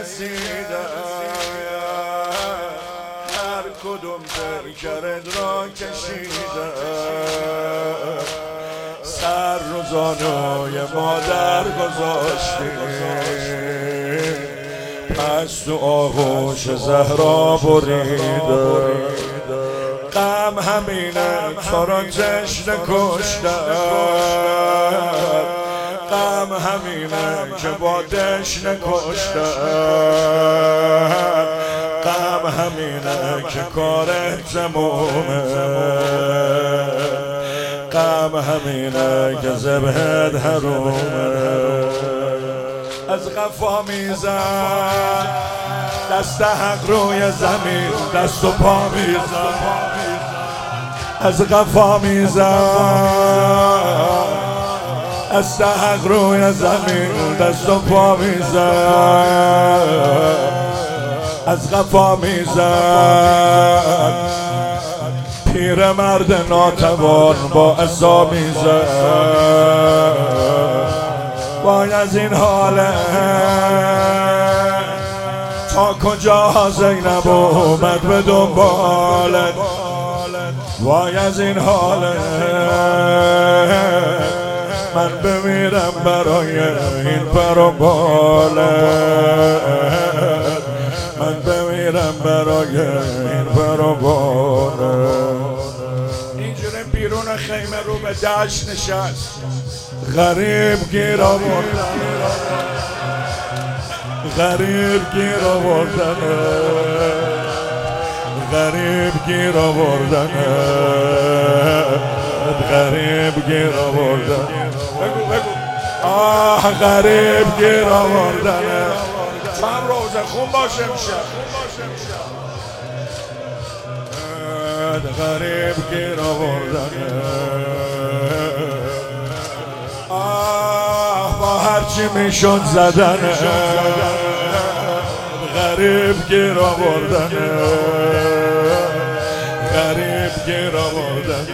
رسیدن، هر کدوم پیکرت را کشیدن، سر رو زانوی مادر گذاشتی، پس تو آغوش زهرا بریدن. غم همینه تو را تشنه کشتن، غم همینه که با دشنه کشتن، غم همینه که کارت تمومه، غم همینه که ذبحت حرومه. از قفا میزن دست حق روی زمین، دست و پا میزن، از قفا میزن دست حق روی زمین، دست و پا میزن، از قفا میزن، پیر مرد ناتوان با عصا میزن. وای از این حاله تا کجا زینب اومد به دنبالت، وای از این حاله من بمیرم برای این پر و بالت، من بمیرم برای این پر و بالت. اینجوری بیرون خیمه رو به دشت نشست، غریب گیر آوردن، غریب گیر آوردن، غریب گیر آوردن، غریب گیر آوردن. بگو بگو آه غریب گیر آوردن. چند روزه خون باشه میشه، غریب گیر آوردن. آه با هرچی میشد زدن، غریب گیر آوردن، غریب گیر آوردن.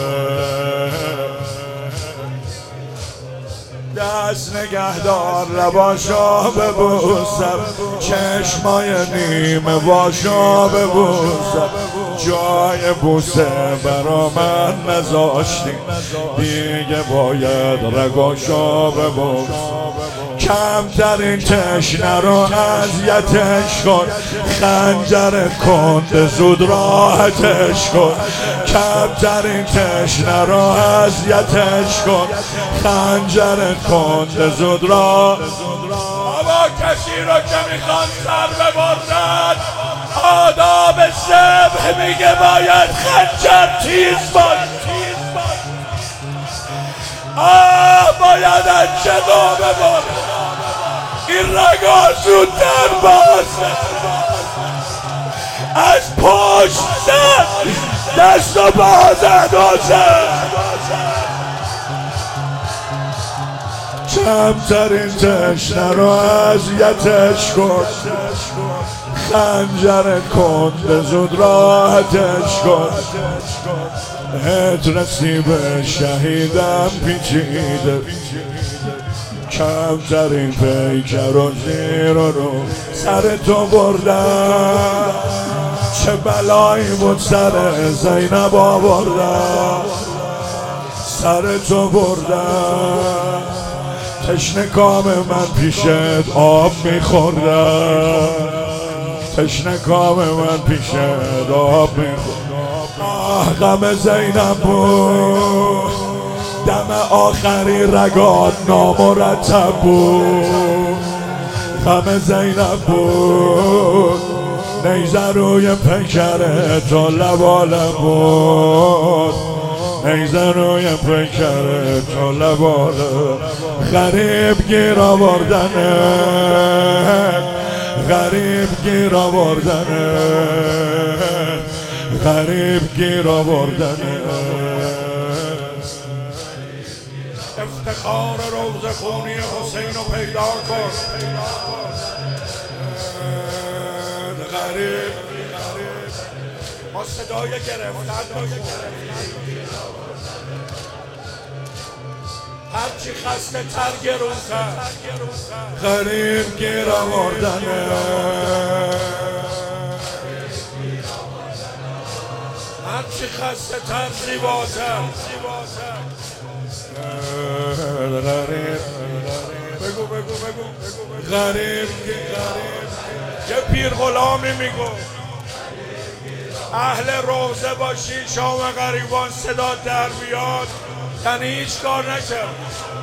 دست نگهدار لباشا ببوسم، چشمای نیمه واشا ببوسم، جای بوسه برا من نذاشتی، دیگه باید رگاشا ببوسم. کمترین تشنه رو اذیتش کن، خنجرت کند زود راحتش کن. کمترین تشنه رو اذیتش کن، خنجرت کند زود را. بابا کسی رو که میخوان سر ببرد، آداب ذبح میگه باید خنجر تیز باشه. باید از جلو ببرد، این رگا زودتر باز، از پشت زد دست و باز اندازد. کمترین تشنه رو اذیتش کن، خنجرت کند زود راحتش کن. هت به شهیدم پیچیده، کمترین پیکر و زیر رو سر تو بردم. چه بلایی بود سر زینب آوردم، سر تو بردم. تشنه کام من پیشت آب میخوردم، تشنه کام من پیشت آب میخوردم. غم زینب بود، دم آخری رگات نامرتب بود. غم زینب بود، نیزه روی پیکرت و لبالم بود، نیزه روی پیکرت و لبالم. غریب گیر آوردنه، غریب گیر آوردنه، غریب گیر آوردنه. افتخار روز خونی حسین رو پیدا کن. غریب ما صدای گرفتن هرچی خسته تر گرونتر غریب گیر آوردنه هرچی خسته تر زیباتر بگو غریب یه پیر غلامی میگو اهل روزه باشی شام غریبان صدا در بیاد یعنی هیچ کار نکرد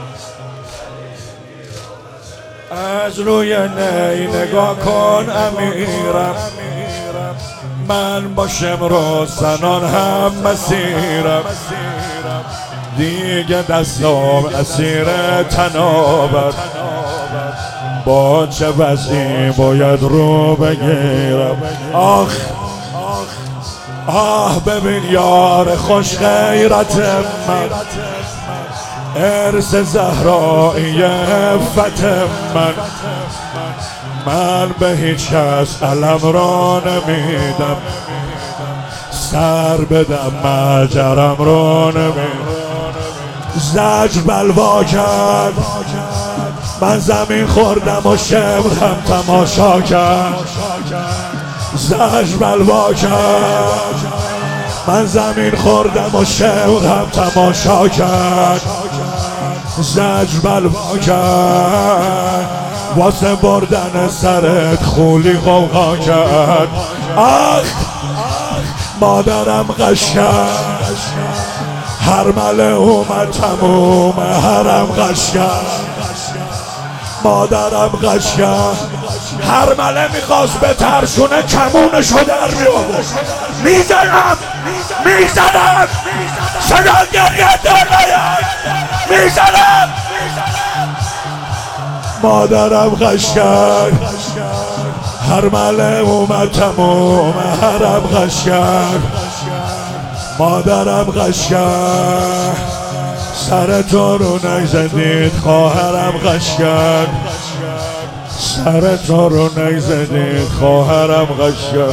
از روی نی نگاه کن امیرم من باشم روزنان هم مسیرم دیگه دستم اسیر تنابت با چه وضعی باید رو بگیرم آه ببین یار خوش غیرت من ارث زهرایی فتح من به هیچ کس علم را نمیدم سر بدم مجرم را نمیدم زجر بلوا کرد من زمین خوردم و شمرم تماشا کرد زجر بلوا کرد من زمین خوردم و شمرم تماشا کرد زجر بلوا کرد واسه بردن سرت خولی غوغا کرد مادرم قشنگ هرمله اومد تموم حرم قشنگ مادرم قشنگ هرمله میخواست به ترشونه کمونشو در میآورد میزنم صدا گریه در نیاد میزنم مادرم قشنگ هرمله اومد تموم حرم قشنگ مادرم قشنگ سر تو رو نگزدید خواهرم قشنگ سر تو رو نگزدید خواهرم قشنگ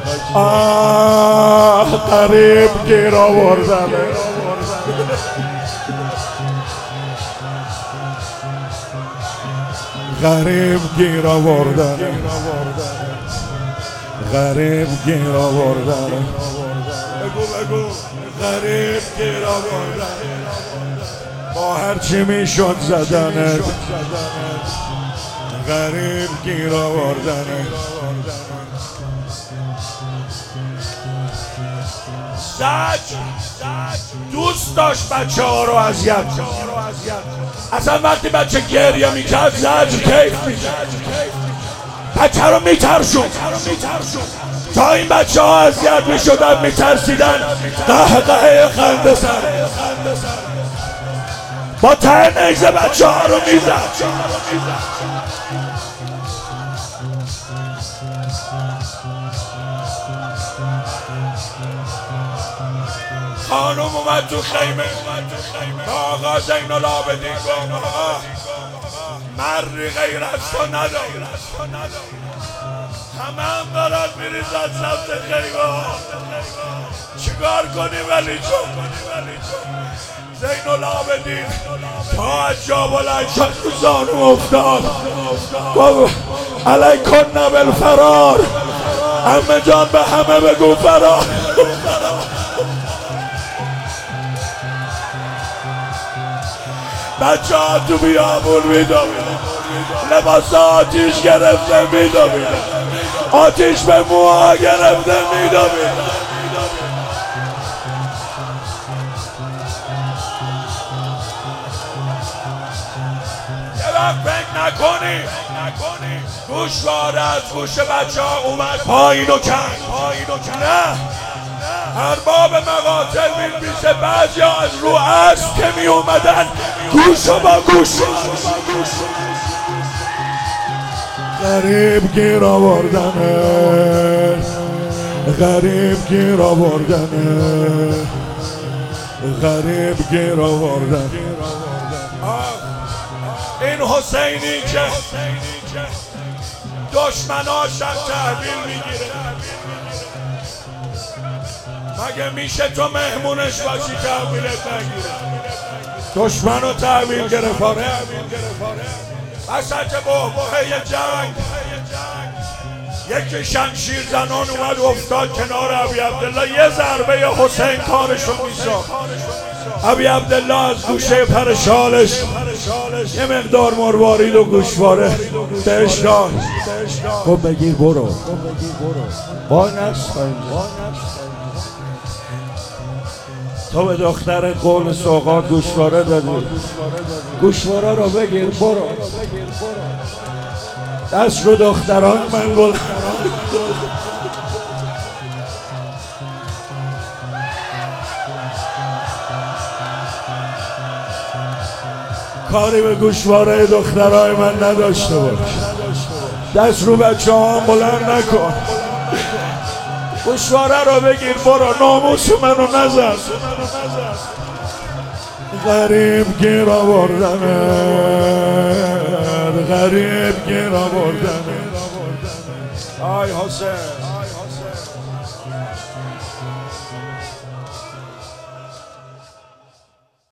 غریب گیر آوردنه غریب گیر آوردنه غریب گیر آوردنه بگو غریب گیر آوردنه با هرچی میشد زدنه غریب گیر آوردنه زجر دوست داشت بچه ها رو اذیت اصلا وقتی بچه گریه میکرد زجر کیف میکرد بچه رو میترشون تا این بچه ها اذیت میشدن میترسیدن قهقه خنده سر با ته نیزه بچه ها رو میزد خانم اومد تو خیمه آقا زین العابدین گفت آقا مری غیر از تو ندارم همه هم دارن میریزن سمت خیمه چیکار کنی ولی چون زین العابدین تا از جا بلند شد تو زانو افتاد گفت علیکن بالفرار عمه جان به همه بگو فرار بچه ها تو بیابون میدویدن لباس آتیش گرفته میدویدن آتیش به موها گرفته میدویدن یه وقت فکر نکنی گوشواره از گوش بچه ها اومد پایین و کرد نه ارباب مقاتل میشه بعضی ها از رو اسب که می اومدن گوش با گوش غریب گیر آوردنه غریب گیر آوردنه غریب گیر آوردنه این حسینی که دشمناشم تحویل میگیره مگه میشه تو مهمونش باشی تحویلت نگیره دشمن رو تحویل گرفت. وسط بحبوحه جنگ یکی شمشیر زنان اومد افتاد کنار ابی عبدالله، یه ضربه حسین کارشو میساخت. ابی عبدالله از گوشه پر شالش یه مقدار مروارید و گوشواره بهش داد. خب بگیر برو با نفس تو به دختر قول سوقات گوشواره دادی، گوشواره رو بگیر برو. دست رو دختران من گل کاری به گوشواره دخترای من نداشته باش. دست رو بچه هم بلند نکن، گوشواره رو بگیر برو. ناموس منو نزن. غریب گیر آوردمه، غریب گیر آوردمه. آی حسین